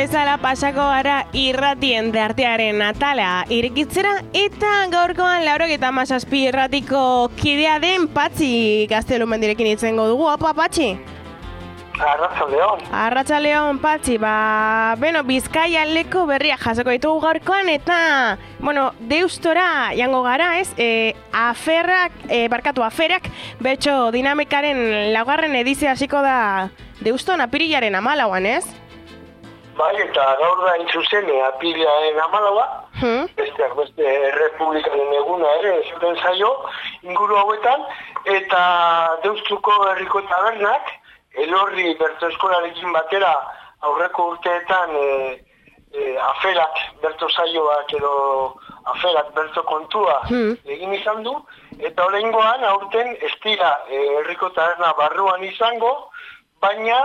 bezala pasako gara irratien artearen atala irekitzera eta gaurkoan 97 irratiko kidea den Patxi Gaztelumendirekin itzengo dugu. Apa, Patxi? Arratsaldeon, Patxi. Bizkaia aldeko berriak jasoko ditugu gaurkoan eta, Deustora jango gara, ez? Aferak, bertso dinamikaren laugarren edizio hasiko da Deuston apirilaren 14an, ez? Bai, eta gaur da intzuzen apirilaren 14a, beste Errepublikaren eguna ere, zuten zaio, inguru hauetan, eta Deustuko herriko tabernak, Elorri bertso eskolarekin batera aurreko urteetan aferak bertso saioak edo aferak bertso kontua egin izan du, eta oraingoan aurten ez dira herriko taberna barruan izango, baina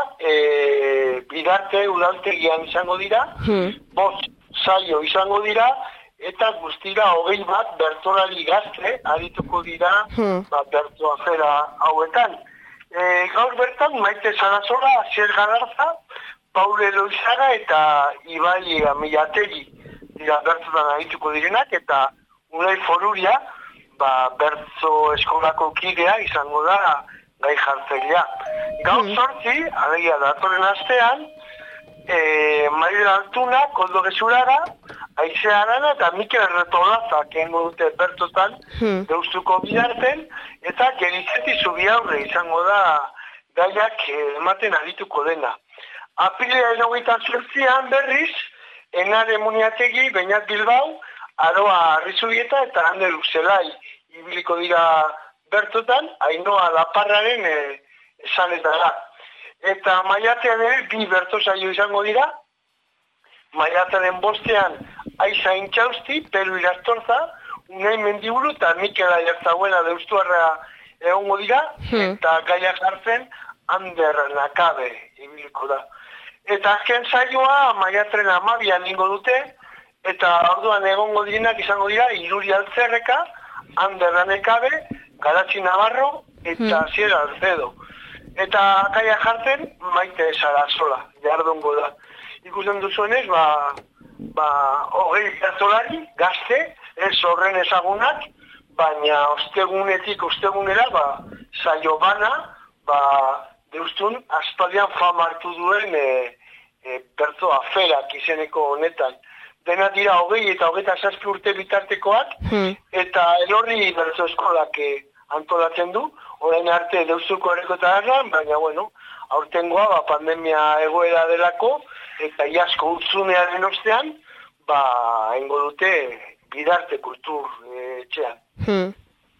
bidarte udaltegian izango dira, 5 saio izango dira, eta guztira 21 bertsolari gazte arituko dira bertso afera hauetan. Gaur bertan Maite Sarasola, Asier Galarza, Paule Loizaga eta Ibai Amilategi dira bertsotan arituko direnak, eta Unai Foruria bertso eskolako kidea izango da gai jartzailea. Gaur 8, alegia datorren astean, Mario Altuna, Koldo Gezuraga, Aize Arana eta Mikel Erretolazak egingo dute bertsotan Deustuko bidarten, eta Gerizeti Zubiaurre izango da gaiak ematen arituko dena. Apirilaren 28an berriz, Enare Muniategi, Beñat Bilbao, Aroa Arrizubieta eta Ander Uzelai ibiliko dira bertotan, Ainoa Laparraren esanetara. Eta maiatzean ere 2 bertso saio izango dira. Maiatzaren 5ean Aiza Intxausti, Pelu Irastorza, Unai Mendiburu eta Mikel Ayartzabuena Deustuarra egongo dira, eta gaia jartzen Ander Nakabe ibiliko da. Eta azken saioa maiatzaren 12an ingo dute, eta orduan egongo direnak izango dira Iruri Altzerreka, Ander Nakabe, Garatzi Navarro eta Asier Alcedo. Eta gaia jartzen Maite Sarasola, jardungo da. Ikusten duzuenez, 20 bertsolari gazte, ez horren ezagunak, baina ostegunetik ostegunera, saio bana, Deustun aspaldian fama hartu duen bertso aferak izeneko honetan. Dena dira 20 eta 27 urte bitartekoak, eta Elorri bertso eskolak antolatzen du, orain arte Deustuko herriko tabernan, baina aurtengoa pandemia egoera delako, eta iazko utzunearen ostean, egingo dute bidarte kultur etxean.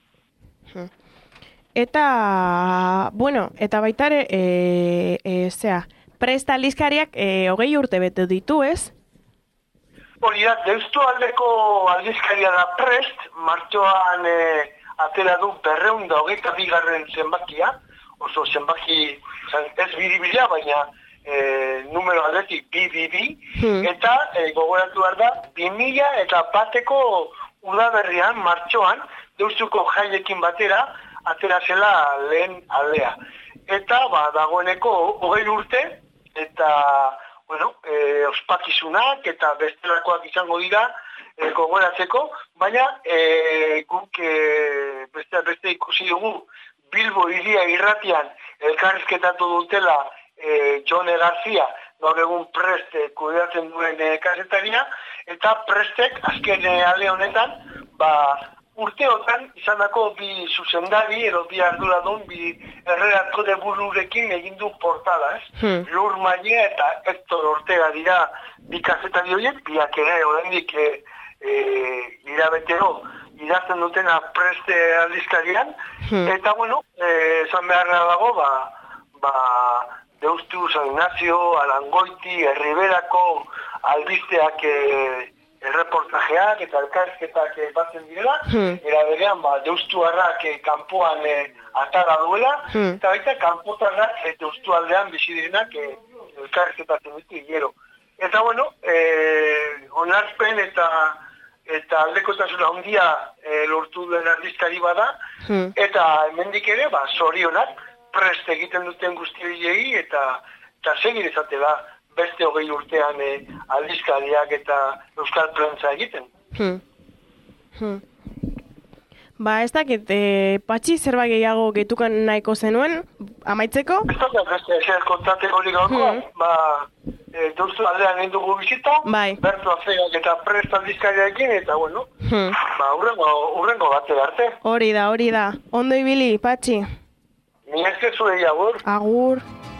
Eta, eta baitare, Prest aldizkariak 20 urte bete ditu, ez? Hori da, Deustu aldeko aldizkaria da Prest, martxoan atera du 222. Zenbakia, oso zenbaki ez biribila, baina numero aldetik bi, eta gogoratu behar da, 2000 eta bateko udaberrian, martxoan, Deustuko jaiekin batera, atera zela lehen aldea. Eta dagoeneko 20 urte, eta ospakizunak eta bestelakoak izango dira gogoratzeko, baina guk beste ikusi dugu Bilbo Hiria irratian elkarrizketatu dutela Jone García, gaur egun Prest kudeatzen duen kazetaria, eta Prestek azken alde honetan, urteotan izandako 2 zuzendari edo 2 arduradun, 2 erreratko de bururekin egin du portada, ez? Lur Maia eta Hector Ortega dira 2 kazetari horiek, biak ere oraindik irabetero idazten dutena Preste aldizkarian, eta esan beharra dago, Deustu, San Ignacio, Arangoiti, Herriberako albisteak erreportajeak eta elkarrizketak batzen direla, era berean Deustuarrak kanpoan atara duela, eta baita kanpotarrak Deustualdean bizi direnak elkarrizketatzen ditu hilero. Eta onarpen eta aldekotasuna handia lortu duen aldizkari bada, eta hemendik ere, zorionak Prest egiten duten guztiei eta segir ezatela beste 20 urtean aldizkariak eta euskal prentza egiten. Ba, ez dakit, Patxi zerbait gehiago gehitukan nahiko zenuen, amaitzeko? Ez dakit, beste eser kontateko hori gaurkoa, deustu aldean egin dugu bizita, Bertu Afegak eta Prest aldizkariarekin, eta bueno, urrengo bate arte. Hori da. Ondo ibili, Patxi? Ni eske zuei agur. Agur.